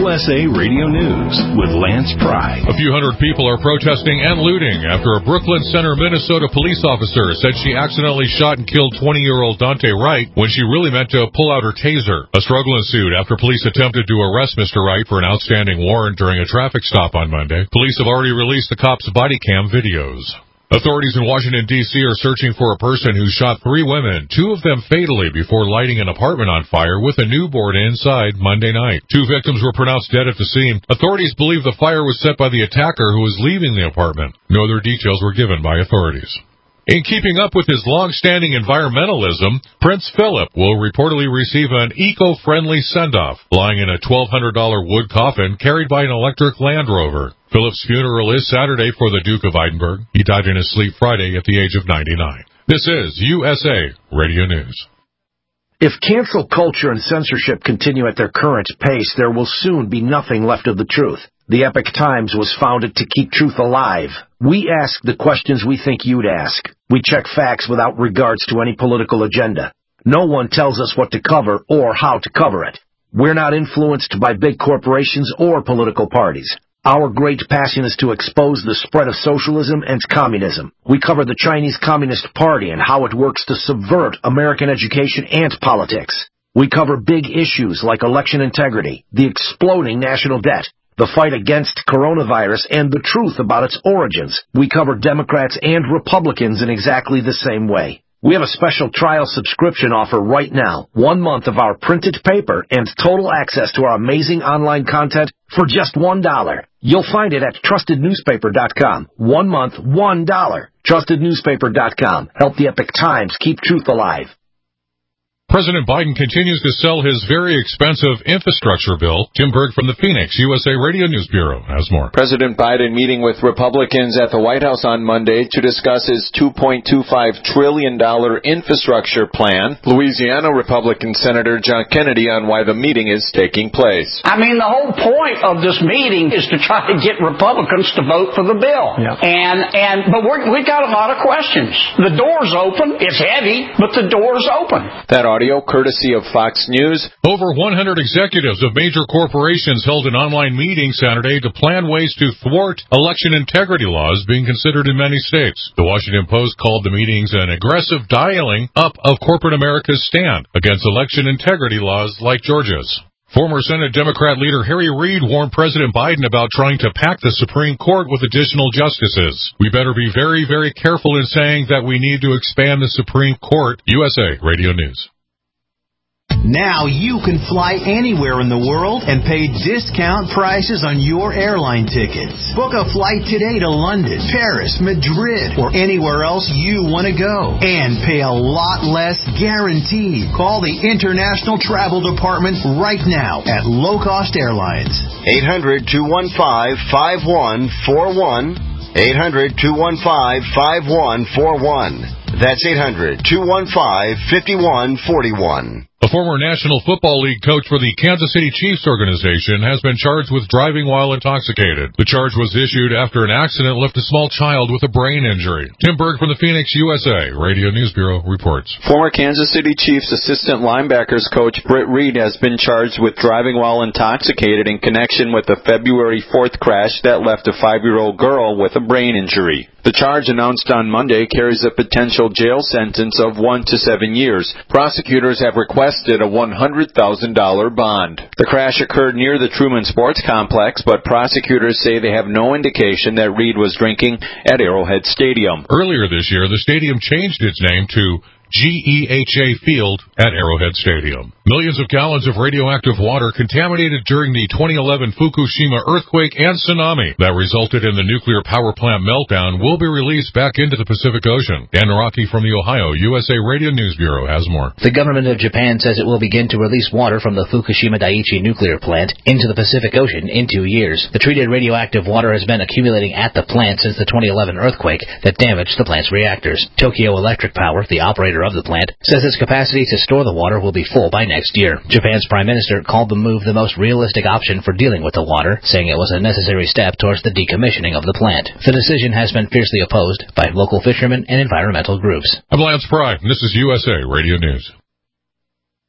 USA Radio News with Lance Pry. A few hundred people are protesting and looting after a Brooklyn Center, Minnesota police officer said she accidentally shot and killed 20-year-old Dante Wright when she really meant to pull out her taser. A struggle ensued after police attempted to arrest Mr. Wright for an outstanding warrant during a traffic stop on Monday. Police have already released the cop's body cam videos. Authorities in Washington, D.C. are searching for a person who shot 3 women, 2 of them fatally, before lighting an apartment on fire with a newborn inside Monday night. 2 victims were pronounced dead at the scene. Authorities believe the fire was set by the attacker who was leaving the apartment. No other details were given by authorities. In keeping up with his long-standing environmentalism, Prince Philip will reportedly receive an eco-friendly send-off, lying in a $1,200 wood coffin carried by an electric Land Rover. Philip's funeral is Saturday for the Duke of Edinburgh. He died in his sleep Friday at the age of 99. This is USA Radio News. If cancel culture and censorship continue at their current pace, there will soon be nothing left of the truth. The Epoch Times was founded to keep truth alive. We ask the questions we think you'd ask. We check facts without regards to any political agenda. No one tells us what to cover or how to cover it. We're not influenced by big corporations or political parties. Our great passion is to expose the spread of socialism and communism. We cover the Chinese Communist Party and how it works to subvert American education and politics. We cover big issues like election integrity, the exploding national debt, the fight against coronavirus, and the truth about its origins. We cover Democrats and Republicans in exactly the same way. We have a special trial subscription offer right now. 1 month of our printed paper and total access to our amazing online content for just $1. You'll find it at TrustedNewspaper.com. 1 month, $1. TrustedNewspaper.com. Help the Epoch Times keep truth alive. President Biden continues to sell his very expensive infrastructure bill. Tim Berg from the Phoenix USA Radio News Bureau has more. President Biden meeting with Republicans at the White House on Monday to discuss his $2.25 trillion infrastructure plan. Louisiana Republican Senator John Kennedy on why the meeting is taking place. I mean, the whole point of this meeting is to try to get Republicans to vote for the bill. Yeah. But we've got a lot of questions. The door's open. It's heavy, but the door's open. That audio courtesy of Fox News. Over 100 executives of major corporations held an online meeting Saturday to plan ways to thwart election integrity laws being considered in many states. The Washington Post called the meetings an aggressive dialing up of corporate America's stand against election integrity laws like Georgia's. Former Senate Democrat leader Harry Reid warned President Biden about trying to pack the Supreme Court with additional justices. We better be very, very careful in saying that we need to expand the Supreme Court. USA Radio News. Now you can fly anywhere in the world and pay discount prices on your airline tickets. Book a flight today to London, Paris, Madrid, or anywhere else you want to go. And pay a lot less guaranteed. Call the International Travel Department right now at Low Cost Airlines. 800-215-5141. 800-215-5141. That's 800-215-5141. A former National Football League coach for the Kansas City Chiefs organization has been charged with driving while intoxicated. The charge was issued after an accident left a small child with a brain injury. Tim Berg from the Phoenix USA Radio News Bureau reports. Former Kansas City Chiefs assistant linebackers coach Britt Reed has been charged with driving while intoxicated in connection with the February 4th crash that left a 5-year-old girl with a brain injury. The charge announced on Monday carries a potential jail sentence of 1 to 7 years. Prosecutors have requested a $100,000 bond. The crash occurred near the Truman Sports Complex, but prosecutors say they have no indication that Reed was drinking at Arrowhead Stadium. Earlier this year, the stadium changed its name to GEHA Field at Arrowhead Stadium. Millions of gallons of radioactive water contaminated during the 2011 Fukushima earthquake and tsunami that resulted in the nuclear power plant meltdown will be released back into the Pacific Ocean. Dan Naraki from the Ohio USA Radio News Bureau has more. The government of Japan says it will begin to release water from the Fukushima Daiichi nuclear plant into the Pacific Ocean in 2 years. The treated radioactive water has been accumulating at the plant since the 2011 earthquake that damaged the plant's reactors. Tokyo Electric Power, the operator of the plant, says its capacity to store the water will be full by next year. Japan's prime minister called the move the most realistic option for dealing with the water, saying it was a necessary step towards the decommissioning of the plant. The decision has been fiercely opposed by local fishermen and environmental groups. I'm Lance Pry, and this is USA Radio News.